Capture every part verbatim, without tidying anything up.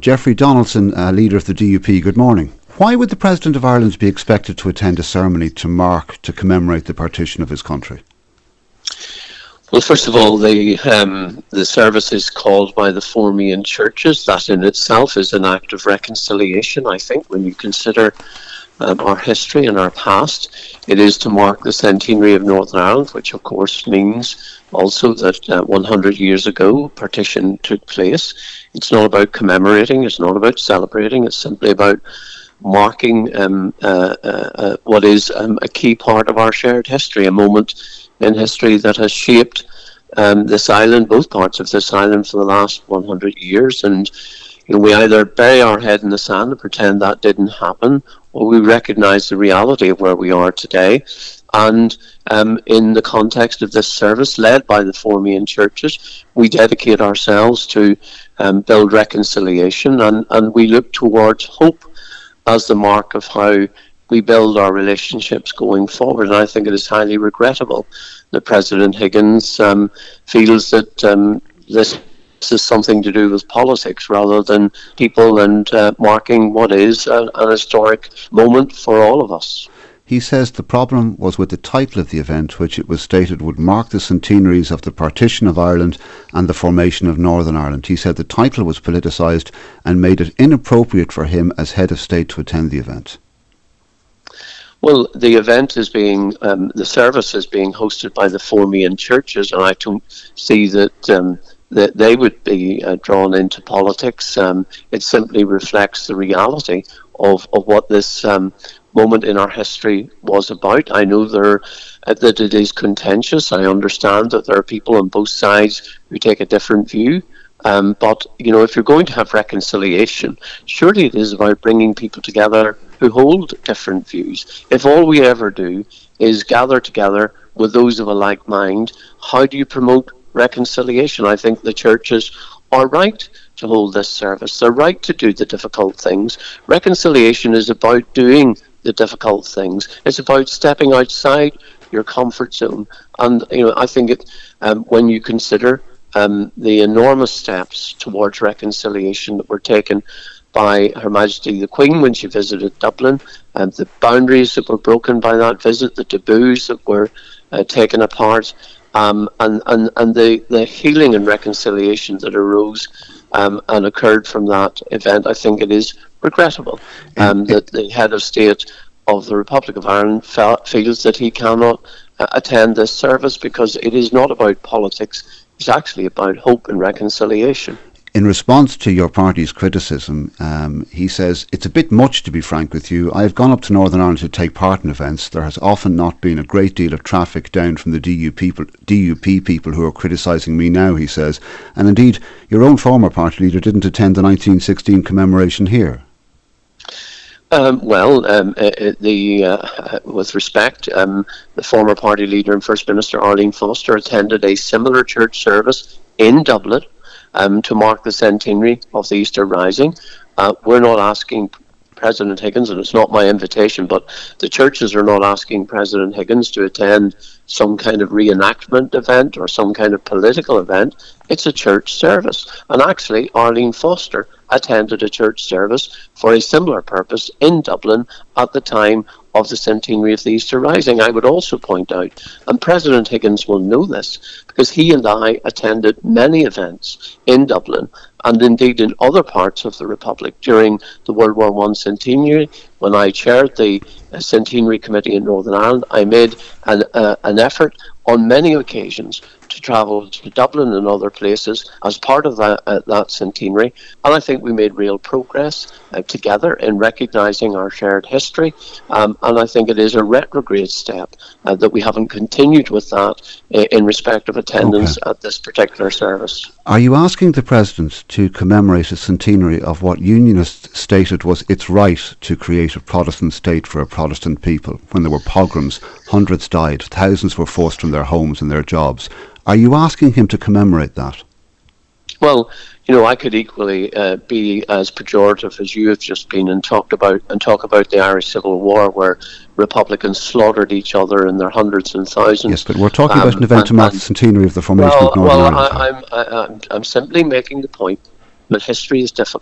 Jeffrey Donaldson, uh, leader of the D U P, good morning. Why would the President of Ireland be expected to attend a ceremony to mark, to commemorate the partition of his country? Well, first of all, the um, the service is called by the Formian churches. That in itself is an act of reconciliation, I think, when you consider um, our history and our past. It is to mark the centenary of Northern Ireland, which of course means also that uh, one hundred years ago partition took place. It's not about commemorating, it's not about celebrating, it's simply about marking um, uh, uh, uh, what is um, a key part of our shared history, a moment in history that has shaped um, this island, both parts of this island, for the last one hundred years. And you know, we either bury our head in the sand and pretend that didn't happen, or we recognise the reality of where we are today. And um, in the context of this service, led by the Formian churches, we dedicate ourselves to um, build reconciliation, and, and we look towards hope as the mark of how we build our relationships going forward. And I think it is highly regrettable that President Higgins um, feels that um, this is something to do with politics rather than people, and uh, marking what is a, an historic moment for all of us. He says the problem was with the title of the event, which it was stated would mark the centenaries of the partition of Ireland and the formation of Northern Ireland. He said the title was politicised and made it inappropriate for him as head of state to attend the event. Well, the event is being, um, the service is being hosted by the Formian churches, and I don't see that um, that they would be uh, drawn into politics. Um, it simply reflects the reality of, of what this um, moment in our history was about. I know there uh, that it is contentious. I understand that there are people on both sides who take a different view. Um, but, you know, if you're going to have reconciliation, surely it is about bringing people together who hold different views. If all we ever do is gather together with those of a like mind, how do you promote reconciliation? I think the churches are right to hold this service. They're right to do the difficult things. Reconciliation is about doing the difficult things. It's about stepping outside your comfort zone. And, you know, I think it, um, when you consider Um, the enormous steps towards reconciliation that were taken by Her Majesty the Queen when she visited Dublin, and the boundaries that were broken by that visit, the taboos that were uh, taken apart, um, and, and, and the, the healing and reconciliation that arose um, and occurred from that event, I think it is regrettable um, that the head of state of the Republic of Ireland felt, feels that he cannot uh, attend this service, because it is not about politics. It's actually about hope and reconciliation. In response to your party's criticism, um, he says, it's a bit much, to be frank with you. I have gone up to Northern Ireland to take part in events. There has often not been a great deal of traffic down from the D U P people, D U P people who are criticising me now, he says. And indeed, your own former party leader didn't attend the nineteen sixteen commemoration here. Um, well, um, uh, the uh, with respect, um, the former party leader and First Minister Arlene Foster attended a similar church service in Dublin um, to mark the centenary of the Easter Rising. Uh, we're not asking President Higgins, and it's not my invitation, but the churches are not asking President Higgins to attend some kind of reenactment event or some kind of political event. It's a church service. And actually, Arlene Foster attended a church service for a similar purpose in Dublin at the time of the centenary of the Easter Rising. I would also point out, and President Higgins will know this, because he and I attended many events in Dublin and indeed in other parts of the Republic during the World War One centenary. When I chaired the uh, Centenary Committee in Northern Ireland, I made an, uh, an effort on many occasions to travel to Dublin and other places as part of that, uh, that centenary. And I think we made real progress uh, together in recognising our shared history. Um, and I think it is a retrograde step uh, that we haven't continued with that uh, in respect of attendance okay. at this particular service. Are you asking the President to commemorate a centenary of what Unionists stated was its right to create a Protestant state for a Protestant people? When there were pogroms, hundreds died, thousands were forced from their homes and their jobs. Are you asking him to commemorate that? Well, you know, I could equally uh, be as pejorative as you have just been and talked about and talk about the Irish Civil War, where Republicans slaughtered each other in their hundreds and thousands. Yes, but we're talking um, about an event and, to mark and, the centenary of the formation well, of Northern well, Ireland. I, I'm, I, I'm, I'm simply making the point that history is difficult.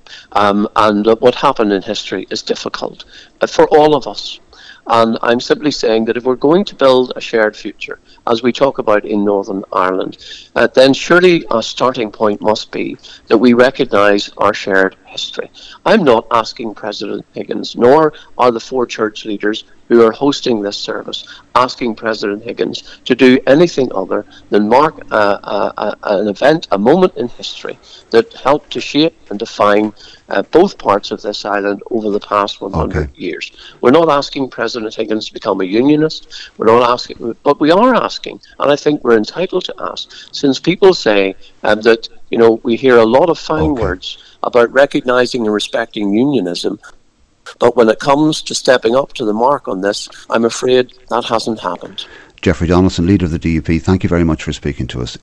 Um, and uh, what happened in history is difficult uh, for all of us. And I'm simply saying that if we're going to build a shared future, as we talk about in Northern Ireland, uh, then surely a starting point must be that we recognise our shared history. I'm not asking President Higgins, nor are the four church leaders who are hosting this service, asking President Higgins to do anything other than mark uh, uh, an event, a moment in history that helped to shape and define uh, both parts of this island over the past one hundred okay. years. We're not asking President Higgins to become a unionist, we're not asking, but we are asking, and I think we're entitled to ask, since people say um, that, you know, we hear a lot of fine Okay. words about recognising and respecting unionism, but when it comes to stepping up to the mark on this, I'm afraid that hasn't happened. Jeffrey Donaldson, leader of the D U P, thank you very much for speaking to us.